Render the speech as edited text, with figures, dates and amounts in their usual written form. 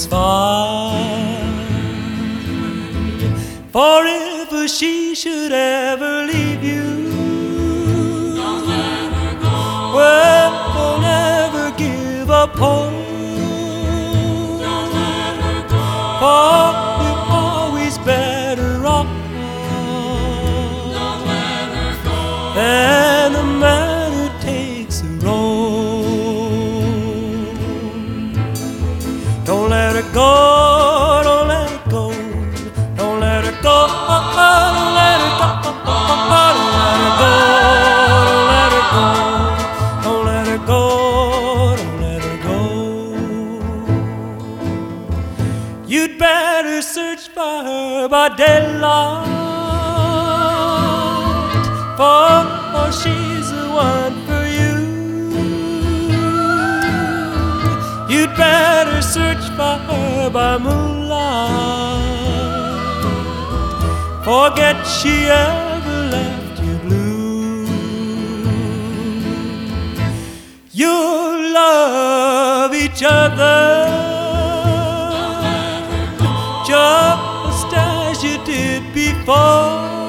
is fine. For if she should ever leave you, don't let her go. well, don't ever give up hope. Don't let her go. For you're always better off Don't let her go. than the man who takes the road. Don't let her go, don't let her go, don't let her go, don't let her go, don't let her go, don't let her go, don't let her go, don't let her go. You'd better search for her by daylight, for she's the one for you. You'd better search for her by moonlight, forget she ever left you blue. You'll love each other just as you did before.